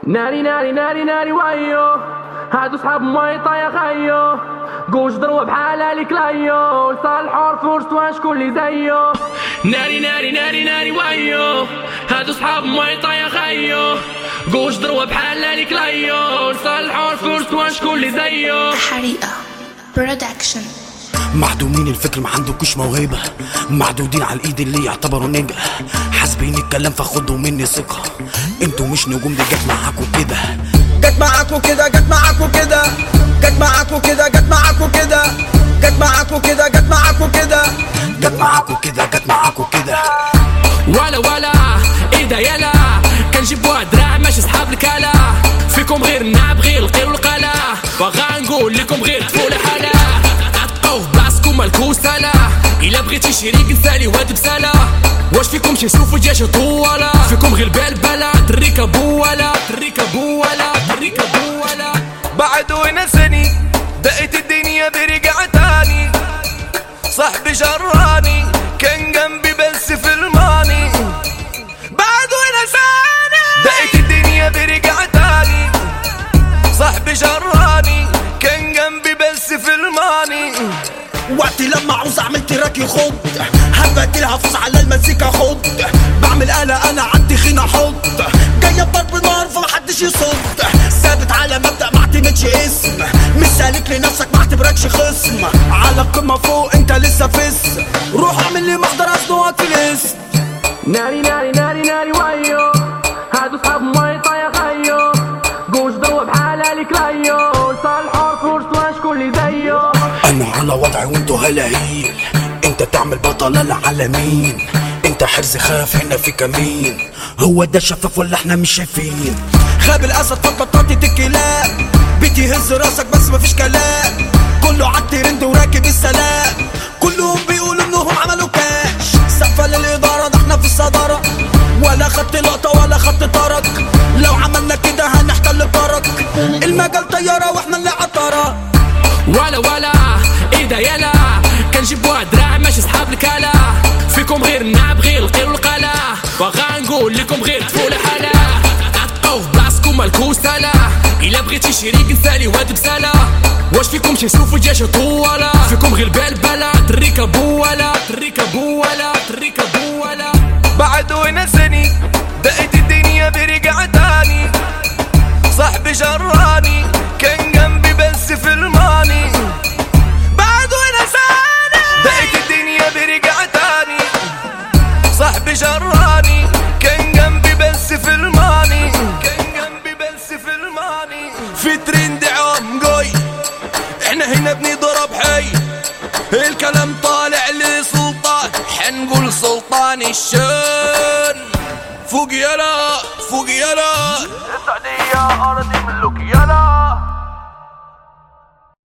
ناري ناري ناري ناري ويو هادو صحاب مايطا يا خيو قوش ضربة بحالها لي كلايو لصالحو فرصتو شكون لي زيو. ناري ناري ناري ناري ويو هادو صحاب مايطا يا خيو قوش ضربة بحالها لي كلايو لصالحو فرصتو شكون لي زيو. حريقة برودكشن. معدومين الفكر ما عندكوش موهبة، معدودين على الايد اللي يعتبروا نجم، حاسبين الكلام فخدوا مني ثقة، انتوا مش نجوم، دي جت معاكوا كده جت معاكوا كده جت معاكوا كده جت معاكوا كده جت معاكوا كده جت معاكوا كده جت معاكوا كده جت معاكوا كده جت معاكوا كده. ولا ايه ده يلا كنجيبوها دراع ماشي صحاب الكلا، فيكم غير النعب غير القير والقلا، بغا نقول لكم غير طفولة حالة عطقوا في بلاصتكم مالكو سلا، إلا بغيتي شريك نسالي واد بسلا، واش فيكم شي نشوفو جيش طوالة، فيكم غير بالبلا دريكا بوالا دريكا بوالا دريكا بوالا. بعد ونسني دقت الدنيا برجع تاني، صاحبي جراني كان جنبي بس في الماني، بعد ونساني دقت الدنيا برجع تاني، صاحبي جراني كان جنبي بس في الماني. وقتي لما عاوز اعمل تراك يخض، هبت الهفوز على المزيكا خض، بعمل آلة انا عندي خينا حض، جاية بضرب نار فمحدش يصد، ثابت على مبدأ معتمدش اسم، مش سالك لنفسك معتبركش خصم، على القمة فوق انت لسه فس، روح اعمل لي محضر اصنوات في الاسم. ناري ناري ناري ناري ويو هادو صحاب مايطا يا خيو قوش ضربة بحالها لي كلايو لصالحو فرصتو شكون لي زيو. انا على وضعي وانتو هلاهيل، انت تعمل بطل العالمين، انت حرز خاف هنا في كمين، هو ده شفاف ولا احنا مش شايفين؟ خاب الاسد فبطاطي الكلاب، بيتي هز راسك بس مفيش كلام، كله عالترند وراكب السلام، كلهم بيقولوا انهم عملوا كاش، سقفة للادارة ده احنا في الصدارة، ولا خدت لقطة ولا خدت طرق، لو عملنا كده هنحتل الطرق، المجال طيارة واحنا اللي عطارة. ولا ايه ده يلا كنجيبوها دراع ماشي صحاب الكلا، فيكم غير النعب غير القير والقلا، بغا نقول لكم غير طفولة حالة عطقوا في بلاصتكم مالكو سلا، إلا بغيتي شريك نسالي واد بسلا، واش فيكم شي نشوفو جيش طوالة، فيكم غير بالبلا دريكا بوالا دريكا بوالا دريكا بوالا. بعد ونسني دقت الدنيا برجع تاني، صاحبي جراني كان جنبي بس في الماني، بعد ونساني دقت الدنيا برجع تاني، صاحبي جراني كان جنبي بس في الماني، كان جنبي بس في الماني. في ترند عام جاي احنا هنا بنضرب حي، الكلام طالع لسلطان حنقول سلطان الشان، فوق يلا فوق يلا السعودية أرض ملوك